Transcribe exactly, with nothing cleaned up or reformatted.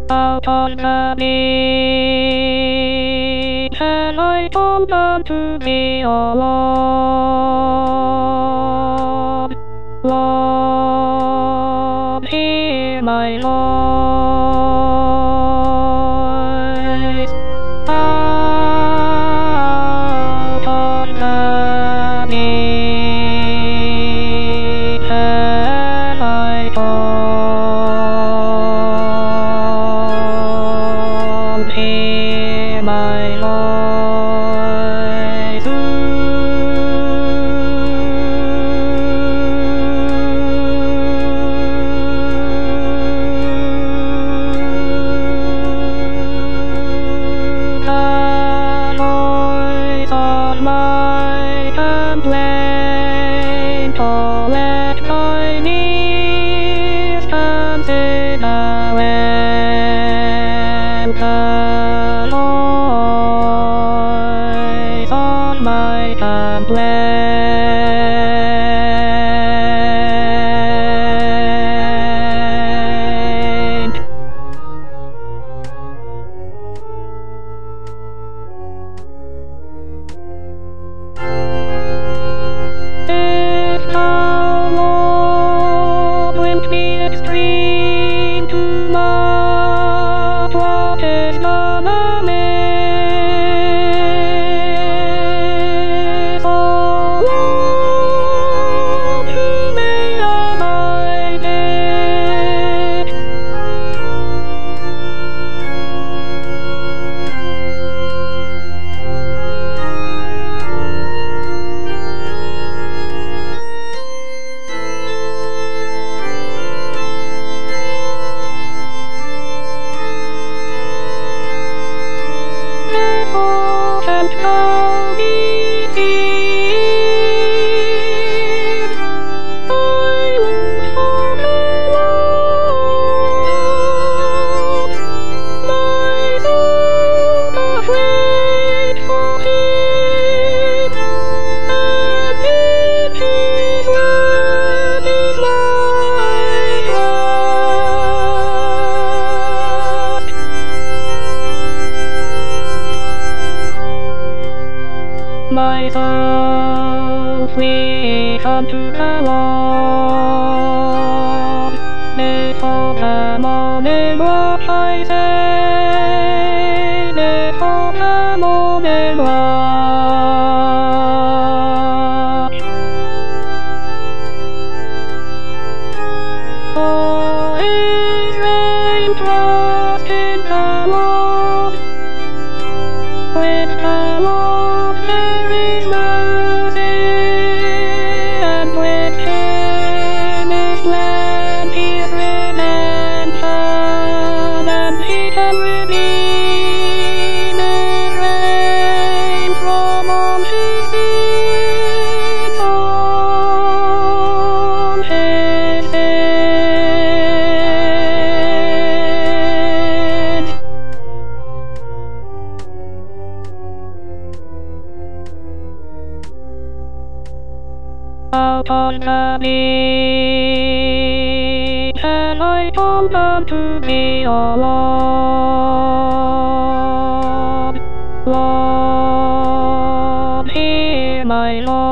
Out on the beach, and I told them to be alone. Lord, hear my voice. Out on the beach, and I told hear my voice. The noise of my complaint all at my knees comes in a welcome noise on my complaint. If thou, Lord, wilt be extreme too much, what is done amiss? O Lord, who may abide it? Therefore shalt thou be feared. I look for the Lord, my soul doth wait for him, and in his word is my trust. My soul, flee unto the Lord. Before the morning watch I say, before the morning watch. O Israel, trust in the Lord. With the Lord there is mercy, and with him is plenteous redemption, and he can redeem Israel from all his sins, all his sins. Out on the beach, and I told them to be alone. Lord, hear my Lord.